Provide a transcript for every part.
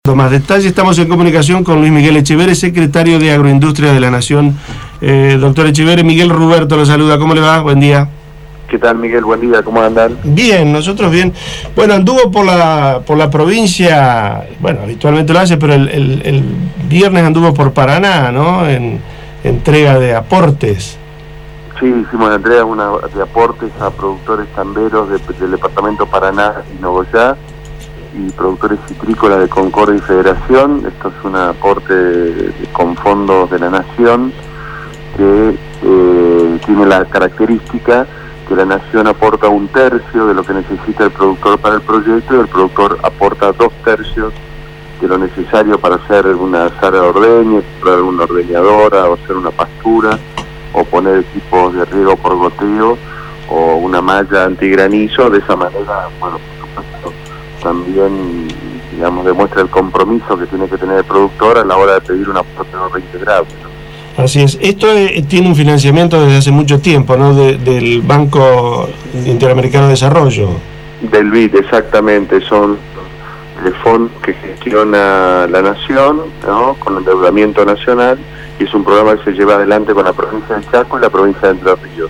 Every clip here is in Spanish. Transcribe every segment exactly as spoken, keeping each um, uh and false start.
Más detalles, estamos en comunicación con Luis Miguel Echeverre, secretario de Agroindustria de la Nación. Eh, doctor Echeverre, Miguel Ruberto lo saluda, ¿cómo le va? Buen día. ¿Qué tal, Miguel? Buen día, ¿cómo andan? Bien, nosotros bien. Bueno, anduvo por la por la provincia, bueno, habitualmente lo hace, pero el, el, el viernes anduvo por Paraná, ¿no? En entrega de aportes. Sí, hicimos la entrega una, de aportes a productores tamberos de, del departamento Paraná y Nogoyá, y productores citrícolas de Concordia y Federación. Esto es un aporte de, de, con fondos de la Nación que eh, tiene la característica que la Nación aporta un tercio de lo que necesita el productor para el proyecto y el productor aporta dos tercios de lo necesario para hacer una sala de ordeño, comprar una ordeñadora o hacer una pastura o poner equipos de riego por goteo o una malla antigranizo. De esa manera, bueno, por supuesto, también, digamos, demuestra el compromiso que tiene que tener el productor a la hora de pedir un aporte no reintegrable, ¿no? Así es. Esto eh, tiene un financiamiento desde hace mucho tiempo, ¿no? De, del Banco Interamericano de Desarrollo. Del B I D, exactamente. Son el fondo que gestiona la Nación, ¿no? Con endeudamiento nacional, y es un programa que se lleva adelante con la provincia de Chaco y la provincia de Entre Ríos.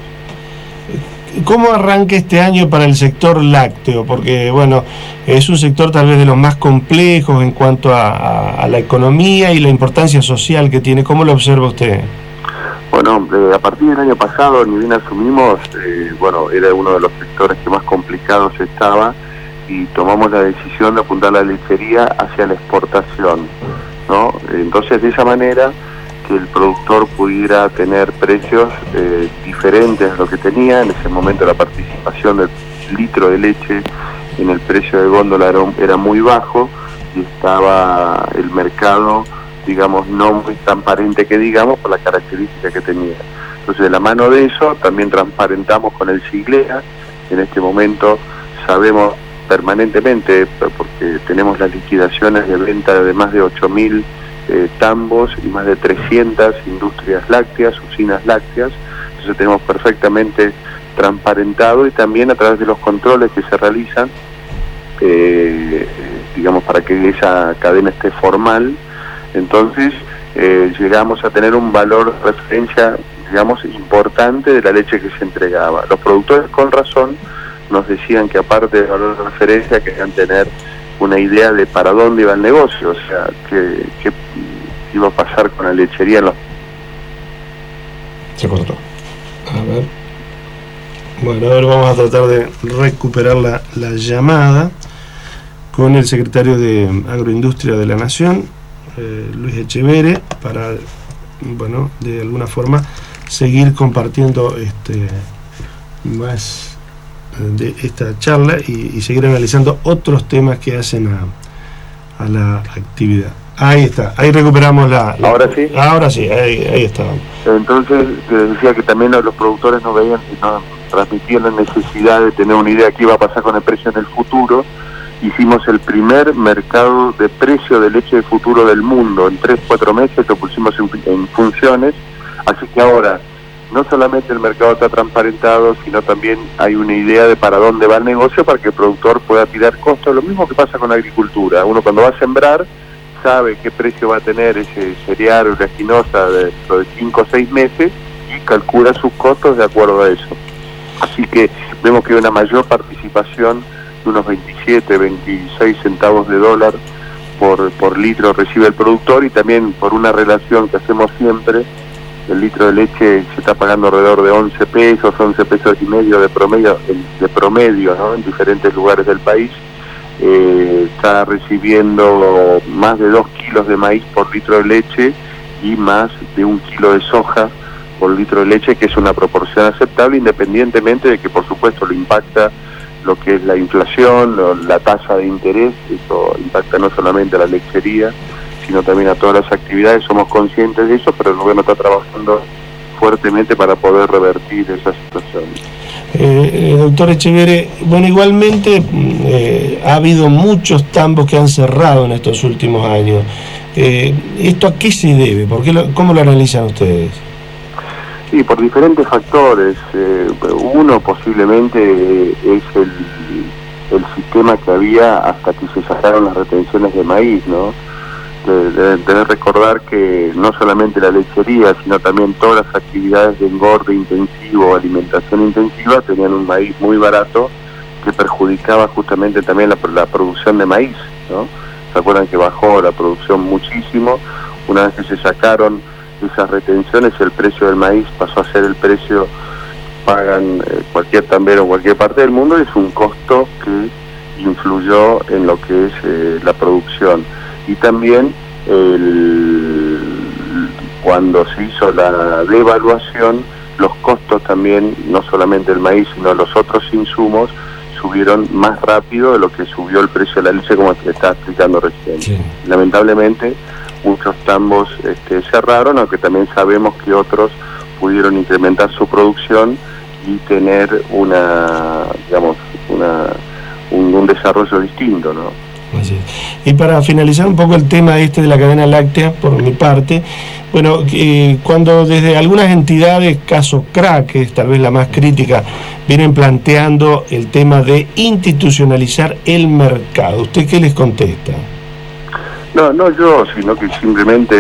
¿Cómo arranca este año para el sector lácteo? Porque, bueno, es un sector tal vez de los más complejos en cuanto a, a, a la economía y la importancia social que tiene. ¿Cómo lo observa usted? Bueno, eh, a partir del año pasado, ni bien asumimos, eh, bueno, era uno de los sectores que más complicados estaba, y tomamos la decisión de apuntar la lechería hacia la exportación, ¿no? Entonces, de esa manera, que el productor pudiera tener precios eh, diferentes a lo que tenía. En ese momento la participación del litro de leche en el precio de góndola era, era muy bajo, y estaba el mercado, digamos, no muy transparente que digamos, por la característica que tenía. Entonces, de la mano de eso, también transparentamos con el Siglea. En este momento sabemos permanentemente, porque tenemos las liquidaciones de venta de más de ocho mil Eh, tambos y más de trescientas industrias lácteas, usinas lácteas. Entonces tenemos perfectamente transparentado, y también a través de los controles que se realizan, eh, digamos, para que esa cadena esté formal. Entonces eh, llegamos a tener un valor de referencia, digamos, importante de la leche que se entregaba. Los productores, con razón, nos decían que aparte del valor de referencia querían tener una idea de para dónde iba el negocio, o sea, qué, qué iba a pasar con la lechería en los... Se cortó. A ver. Bueno, a ver, vamos a tratar de recuperar la, la llamada con el secretario de Agroindustria de la Nación, eh, Luis Echeverre, para, bueno, de alguna forma seguir compartiendo este más de esta charla y, y seguir analizando otros temas que hacen a, a la actividad. Ahí está, ahí recuperamos la... la ¿Ahora sí? Ahora sí, ahí, ahí está. Entonces, te decía que también los productores nos veían y nos transmitían la necesidad de tener una idea de qué iba a pasar con el precio en el futuro. Hicimos el primer mercado de precio de leche de futuro del mundo. En tres, cuatro meses lo pusimos en, en funciones, así que ahora no solamente el mercado está transparentado, sino también hay una idea de para dónde va el negocio, para que el productor pueda tirar costos. Lo mismo que pasa con la agricultura. Uno, cuando va a sembrar, sabe qué precio va a tener ese cereal o oleaginosa dentro de cinco o seis meses, y calcula sus costos de acuerdo a eso. Así que vemos que hay una mayor participación, de unos veintisiete, veintiséis centavos de dólar por, por litro recibe el productor, y también por una relación que hacemos siempre. El litro de leche se está pagando alrededor de once pesos, once pesos y medio de promedio, de promedio, ¿no? En diferentes lugares del país. Eh, está recibiendo más de dos kilos de maíz por litro de leche y más de un kilo de soja por litro de leche, que es una proporción aceptable, independientemente de que, por supuesto, lo impacta lo que es la inflación, lo, la tasa de interés. Eso impacta no solamente a la lechería, sino también a todas las actividades. Somos conscientes de eso, pero el gobierno está trabajando fuertemente para poder revertir esa situación. Eh, eh, doctor Echeverre, bueno, igualmente eh, ha habido muchos tambos que han cerrado en estos últimos años. Eh, ¿Esto a qué se debe? ¿Por qué lo, ¿Cómo lo analizan ustedes? Sí, por diferentes factores. Eh, uno posiblemente es el el sistema que había hasta que se sacaron las retenciones de maíz, ¿no? Deben de recordar que no solamente la lechería, sino también todas las actividades de engorde intensivo, alimentación intensiva, tenían un maíz muy barato que perjudicaba justamente también la, la producción de maíz, ¿no? ¿Se acuerdan que bajó la producción muchísimo? Una vez que se sacaron esas retenciones, el precio del maíz pasó a ser el precio pagan eh, cualquier tambero en cualquier parte del mundo, y es un costo que influyó en lo que es eh, la producción. Y también el, cuando se hizo la devaluación, los costos también, no solamente el maíz, sino los otros insumos, subieron más rápido de lo que subió el precio de la leche, como te estaba explicando recién. Sí. Lamentablemente, muchos tambos este, cerraron, aunque también sabemos que otros pudieron incrementar su producción y tener una, digamos, una, un, un desarrollo distinto, ¿no? Así es. Y para finalizar un poco el tema este de la cadena láctea, por mi parte, bueno, eh, cuando desde algunas entidades, caso C R A, que es tal vez la más crítica, vienen planteando el tema de institucionalizar el mercado, ¿usted qué les contesta? No, no yo, sino que simplemente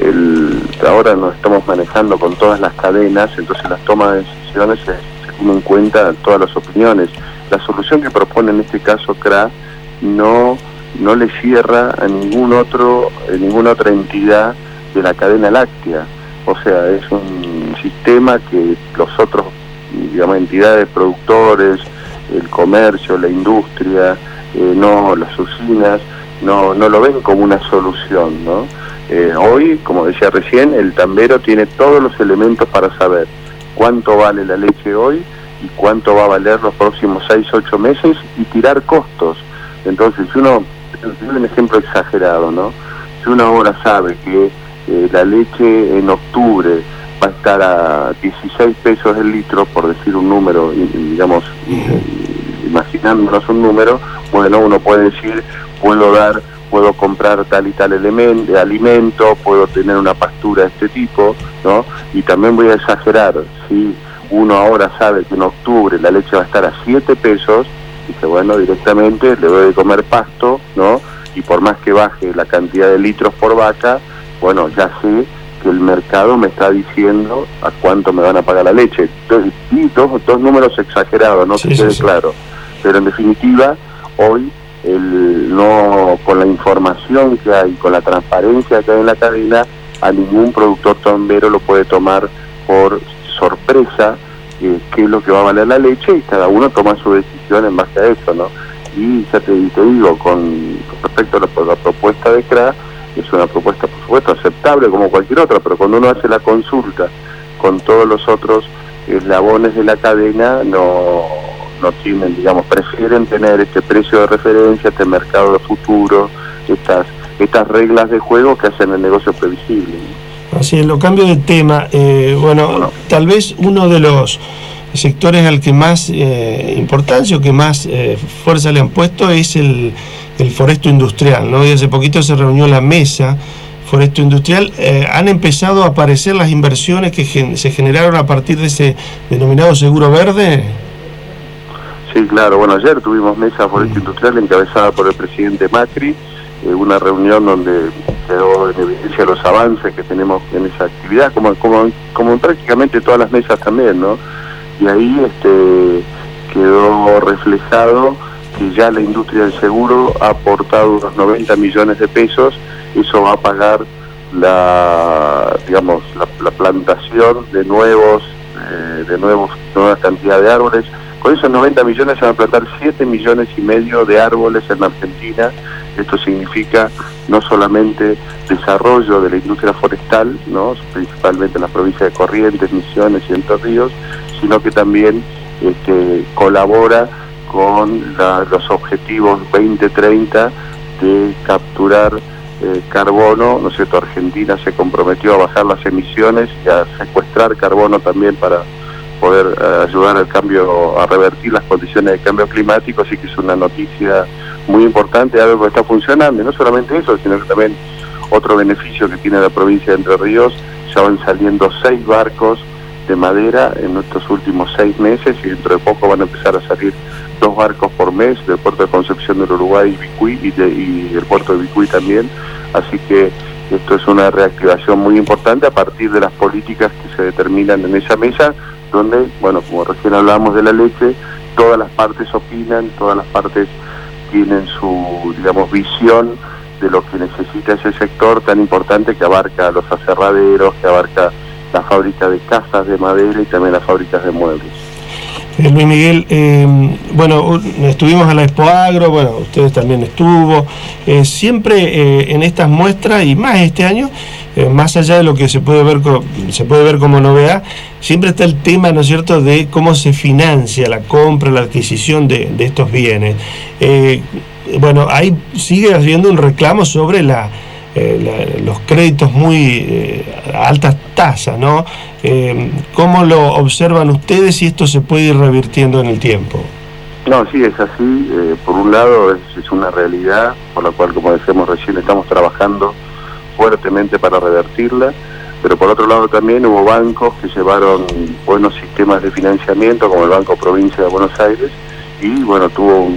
el, ahora nos estamos manejando con todas las cadenas, entonces las tomas de decisiones se, se tienen en cuenta todas las opiniones. La solución que propone en este caso C R A no, no le cierra a ningún otro, a ninguna otra entidad de la cadena láctea. O sea, es un sistema que los otros, digamos, entidades, productores, el comercio, la industria, eh, no las usinas, no no lo ven como una solución, ¿no? Eh, hoy, como decía recién, el tambero tiene todos los elementos para saber cuánto vale la leche hoy y cuánto va a valer los próximos seis, ocho meses, y tirar costos. Entonces, si uno, doy un ejemplo exagerado, ¿no? Si uno ahora sabe que eh, la leche en octubre va a estar a dieciséis pesos el litro, por decir un número, digamos, imaginándonos un número, bueno, uno puede decir, puedo dar, puedo comprar tal y tal elemento, alimento, puedo tener una pastura de este tipo, ¿no? Y también voy a exagerar, si uno ahora sabe que en octubre la leche va a estar a siete pesos, dice, bueno, directamente le doy de comer pasto, ¿no? Y por más que baje la cantidad de litros por vaca, bueno, ya sé que el mercado me está diciendo a cuánto me van a pagar la leche. Entonces, y dos, dos números exagerados, no, sí, que quede sí, claro. Pero en definitiva, hoy, el no con la información que hay, con la transparencia que hay en la cadena, a ningún productor tambero lo puede tomar por sorpresa eh, qué es lo que va a valer la leche, y cada uno toma su decisión en base a eso, ¿no? Y ya te, te digo, con respecto a la, la propuesta de C R A, es una propuesta, por supuesto, aceptable como cualquier otra, pero cuando uno hace la consulta con todos los otros eslabones de la cadena, no, no tienen, digamos, prefieren tener este precio de referencia, este mercado de futuro, estas, estas reglas de juego que hacen el negocio previsible, ¿no? Así es, lo cambio de tema. Eh, bueno, bueno, tal vez uno de los sectores al que más eh, importancia o que más eh, fuerza le han puesto es el, el foresto industrial, ¿no? Y hace poquito se reunió la mesa foresto industrial. Eh, han empezado a aparecer las inversiones que gen se generaron a partir de ese denominado seguro verde. Sí, claro. Bueno, ayer tuvimos mesa foresto mm. industrial encabezada por el presidente Macri, eh, una reunión donde quedó en evidencia los avances que tenemos en esa actividad, como, como, como en prácticamente todas las mesas también, ¿no? Y ahí este, quedó reflejado que ya la industria del seguro ha aportado unos noventa millones de pesos. Eso va a pagar la, digamos, la, la plantación de nuevos, eh, de nuevos, nuevas cantidades de árboles. Con esos noventa millones se van a plantar siete millones y medio de árboles en Argentina. Esto significa no solamente desarrollo de la industria forestal, ¿no?, principalmente en las provincias de Corrientes, Misiones y Entre Ríos, sino que también este, colabora con la, los objetivos veinte treinta de capturar eh, carbono, ¿no es cierto? Argentina se comprometió a bajar las emisiones y a secuestrar carbono también para poder eh, ayudar al cambio, a revertir las condiciones de cambio climático, así que es una noticia muy importante, algo que está funcionando, y no solamente eso, sino que también otro beneficio que tiene la provincia de Entre Ríos, ya van saliendo seis barcos de madera en estos últimos seis meses y dentro de poco van a empezar a salir dos barcos por mes del puerto de Concepción del Uruguay y Vicuí y, de, y el puerto de Vicuí también, así que esto es una reactivación muy importante a partir de las políticas que se determinan en esa mesa, donde, bueno, como recién hablábamos de la leche, todas las partes opinan, todas las partes tienen su, digamos, visión de lo que necesita ese sector tan importante que abarca los aserraderos, que abarca la fábrica de casas de madera y también las fábricas de muebles. Eh, Luis Miguel, eh, bueno, estuvimos a la Expo Agro, bueno, ustedes también estuvo, eh, siempre eh, en estas muestras y más este año, eh, más allá de lo que se puede ver co se puede ver como novedad, siempre está el tema, ¿no es cierto?, de cómo se financia la compra, la adquisición de, de estos bienes. Eh, bueno, ahí sigue habiendo un reclamo sobre la Eh, la, los créditos muy eh, altas tasas, ¿no? Eh, ¿Cómo lo observan ustedes y esto se puede ir revirtiendo en el tiempo? No, sí, es así. Eh, por un lado es, es una realidad, por la cual, como decíamos recién, estamos trabajando fuertemente para revertirla, pero por otro lado también hubo bancos que llevaron buenos sistemas de financiamiento, como el Banco Provincia de Buenos Aires, y bueno, tuvo un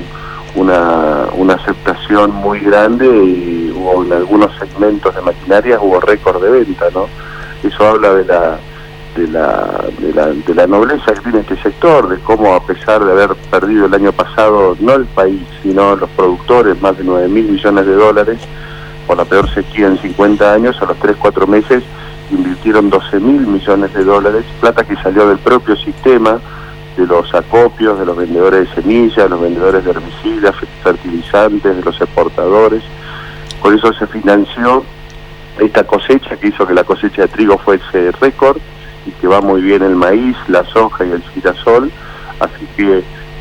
Una, una aceptación muy grande y hubo en algunos segmentos de maquinaria hubo récord de venta, ¿no? Eso habla de la, de la de la de la nobleza que tiene este sector, de cómo a pesar de haber perdido el año pasado no el país sino los productores más de nueve mil millones de dólares por la peor sequía en cincuenta años, a los tres cuatro meses invirtieron doce mil millones de dólares, plata que salió del propio sistema, de los acopios, de los vendedores de semillas, de los vendedores de herbicidas, fertilizantes, de los exportadores. Por eso se financió esta cosecha que hizo que la cosecha de trigo fuese récord y que va muy bien el maíz, la soja y el girasol. Así que,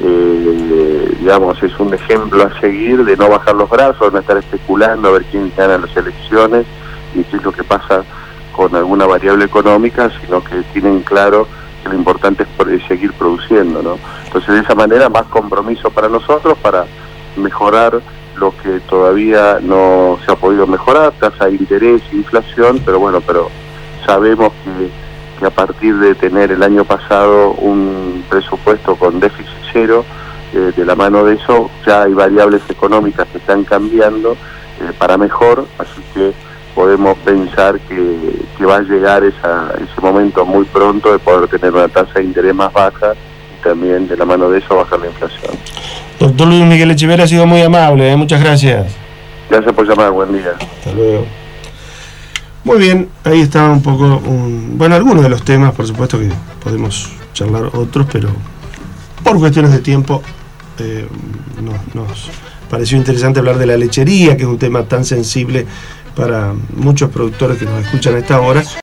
eh, digamos, es un ejemplo a seguir de no bajar los brazos, no estar especulando a ver quién gana las elecciones y qué es lo que pasa con alguna variable económica, sino que tienen claro que lo importante es seguir produciendo, ¿no? Entonces, de esa manera, más compromiso para nosotros, para mejorar lo que todavía no se ha podido mejorar, tasa de interés, inflación, pero bueno, pero sabemos que, que a partir de tener el año pasado un presupuesto con déficit cero, eh, de la mano de eso, ya hay variables económicas que están cambiando eh, para mejor, así que podemos pensar que, que va a llegar esa, ese momento muy pronto de poder tener una tasa de interés más baja y también de la mano de eso bajar la inflación. Doctor Luis Miguel Echeverría ha sido muy amable, ¿eh? Muchas gracias. Gracias por llamar, buen día. Hasta luego. Muy bien, ahí está un poco, un, bueno, algunos de los temas, por supuesto que podemos charlar otros, pero por cuestiones de tiempo eh, nos, nos pareció interesante hablar de la lechería, que es un tema tan sensible para muchos productores que nos escuchan a esta hora.